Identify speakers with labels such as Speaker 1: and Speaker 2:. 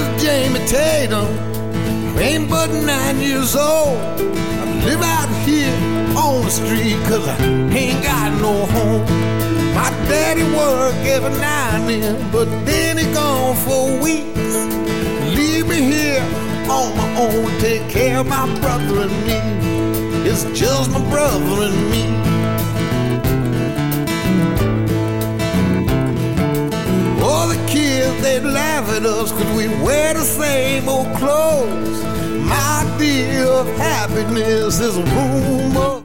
Speaker 1: is Jamie Tatum, ain't but 9 years old. I live out here on the street 'cause I ain't got no home. My daddy work every now and then, but then he gone for weeks. Leave me here on my own, take care of my brother and me. It's just my brother and me. All the kids, they laugh at us 'cause we wear the same old clothes. My idea of happiness is a room of